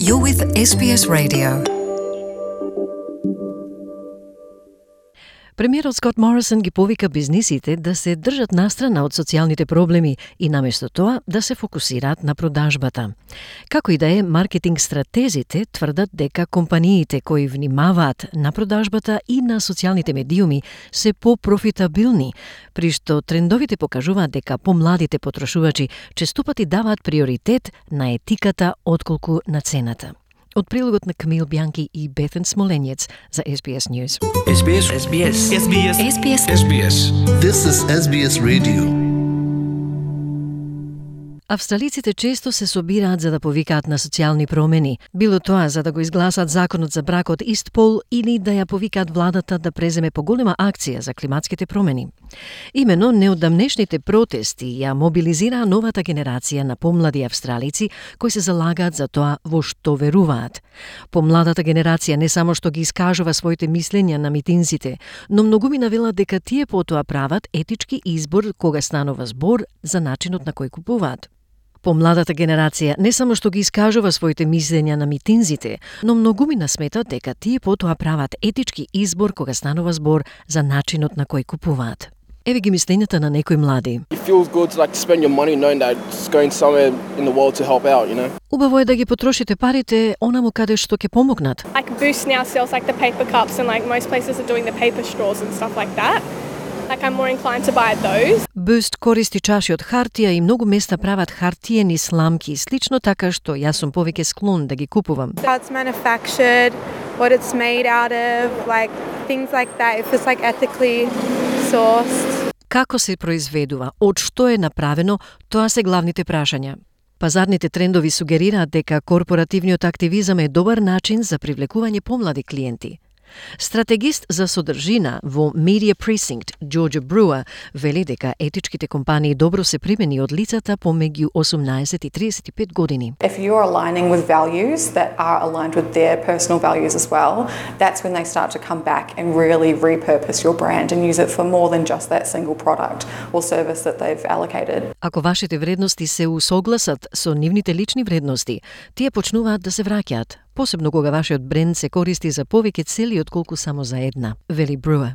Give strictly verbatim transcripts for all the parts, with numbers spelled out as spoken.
You're with S B S Radio. Премиерот Скот Морисон ги повика бизнисите да се држат настрана од социјалните проблеми и наместо тоа да се фокусираат на продажбата. Како и да е, маркетинг стратезите тврдат дека компаниите кои внимаваат на продажбата и на социјалните медиуми се по-профитабилни, при што трендовите покажуваат дека помладите потрошувачи честопати даваат приоритет на етиката отколку на цената. Од прилогот на Камил Бјанки и Бетен Смоленец за S B S News. S B S S B S S B S S B S S B S This is S B S Radio. Австралиците често се собираат за да повикаат на социјални промени, било тоа за да го изгласат законот за брак од ист пол или да ја повикаат владата да преземе поголема акција за климатските промени. Имено неодамнешните протести ја мобилизираа новата генерација на помлади австралици кои се залагаат за тоа во што веруваат. Помладата генерација не само што ги искажува своите мислења на митинзите, но многуми навелат дека тие потоа прават етички избор кога станува збор за начинот на кој купуваат. Помладата генерација не само што ги искажува своите мислења на митинзите, но многуми насметат дека тие потоа прават етички избор кога станува збор за начинот на кој купуваат. Еве ги мислењата на некои млади. It feels good to like to spend your money knowing that it's going somewhere in the world to help out, you know. Убаво е да ги потрошите парите онаму каде што ќе помогнат. Like Boost now sells like the paper cups and like most places are doing the paper straws and stuff like that. Like I'm more inclined to buy those. Boost користи чаши од хартија и многу места прават хартиени сламки, слично така што јас сум повеќе склон да ги купувам. How it's manufactured, what it's made out of, like things like that, if it's like ethically sourced. Како се произведува, од што е направено, тоа се главните прашања. Пазарните трендови сугерираат дека корпоративниот активизам е добар начин за привлекување помлади клиенти. Стратегист за содржина во Media Precinct, Georgia Brewer, вели дека етичките компании добро се примени од лицата помеѓу осумнаесет и триесет и пет години. If you're aligning with values that are aligned with their personal values as well, that's when they start to come back and really repurpose your brand and use it for more than just that single product or service that they've allocated. Ако вашите вредности се усогласат со нивните лични вредности, тие почнуваат да се враќаат, посебно кога вашиот бренд се користи за повеќе цели отколку само за една, вели Бруа.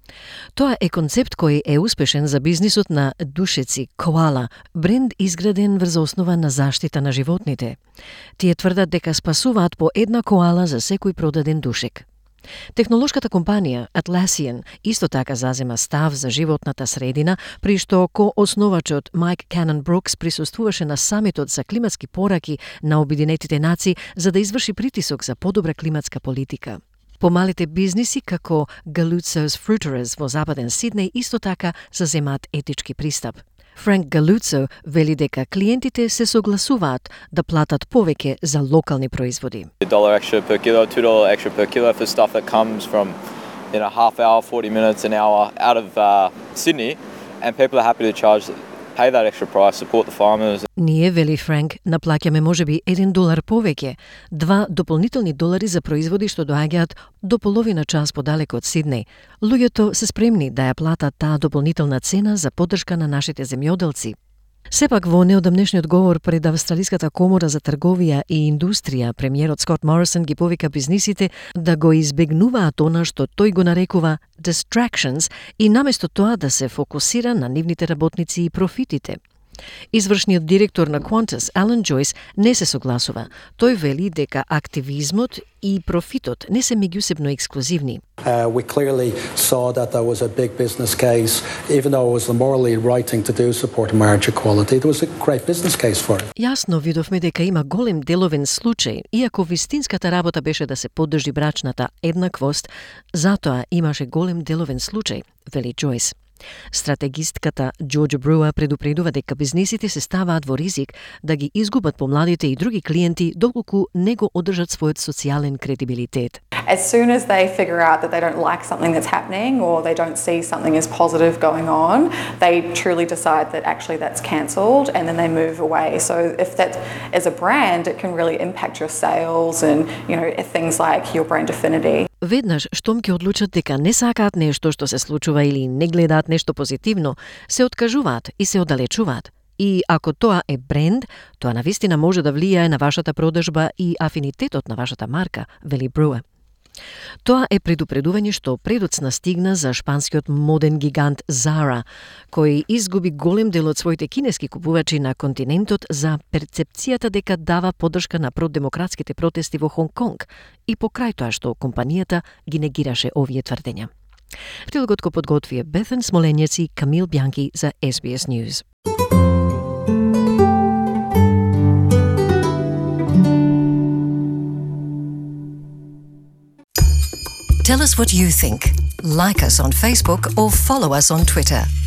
Тоа е концепт кој е успешен за бизнисот на душеци Koala, бренд изграден врз основа на заштита на животните. Тие тврдат дека спасуваат по една коала за секој продаден душек. Технолошката компанија Atlassian исто така зазема став за животната средина, при што ко-основачот Майк Канон Брукс присуствуваше на самитот за климатски пораки на Обединетите нации за да изврши притисок за подобра климатска политика. Помалите бизниси како Galuzzo's Fruiterers во западен Сиднеј исто така заземаат етички пристап. Франк Галуцо вели дека клиентите се согласуваат да платат повеќе за локални производи. A dollar extra per kilo, two dollar extra per kilo for stuff that comes from, you know, half hour, forty minutes, an hour out of uh, Sydney, and people are happy to charge, pay that extra price, support the farmers. Ние, вели Франк, наплаќаме можеби еден долар повеќе, два дополнителни долари за производи што доаѓаат до половина час подалеку од Сиднеј. Луѓето се спремни да ја платат таа дополнителна цена за поддршка на нашите земјоделци. Сепак во неодамнешниот говор пред Австралиската комора за трговија и индустрија, премиерот Скот Морисон ги повика бизнисите да го избегнуваат она што тој го нарекува distractions и наместо тоа да се фокусира на нивните работници и профитите. Извршниот директор на Qantas, Alan Joyce, не се согласува. Тој вели дека активизмот и профитот не се меѓусебно ексклузивни. Uh, we clearly saw that there was a big business case, even though it was the morally right thing to do, support marriage equality. There was a great business case for it. Јасно видовме дека има голем деловен случај, иако вистинската работа беше да се поддржи брачната еднаквост, затоа имаше голем деловен случај, вели Джойс. Стратегистката Georgia Brewer предупредува дека бизнисите се ставаат во ризик да ги изгубат помладите и други клиенти доколку не го одржат својот социјален кредибилитет. As soon as they figure out that they don't like something that's happening or they don't see something as positive going on, they truly decide that actually that's cancelled and then they move away. So if that as a brand, it can really impact your sales and, you know, things like your brand affinity. Веднаш штом ќе одлучат дека не сакаат нешто што се случува или не гледаат нешто позитивно, се откажуваат и се оддалечуваат. И ако тоа е бренд, тоа навистина може да влијае на вашата продажба и афинитетот на вашата марка, вели Brewer. Тоа е предупредување што предоцна стигна за шпанскиот моден гигант Zara, кој изгуби голем дел од своите кинески купувачи на континентот за перцепцијата дека дава поддршка на продемократските протести во Хонг Конг и покрај тоа што компанијата ги негираше овие тврдења. Прилогот го подготвија Бетен Смоленец и Камил Бјанки за С Би Ес News. Tell us what you think. Like us on Facebook or follow us on Twitter.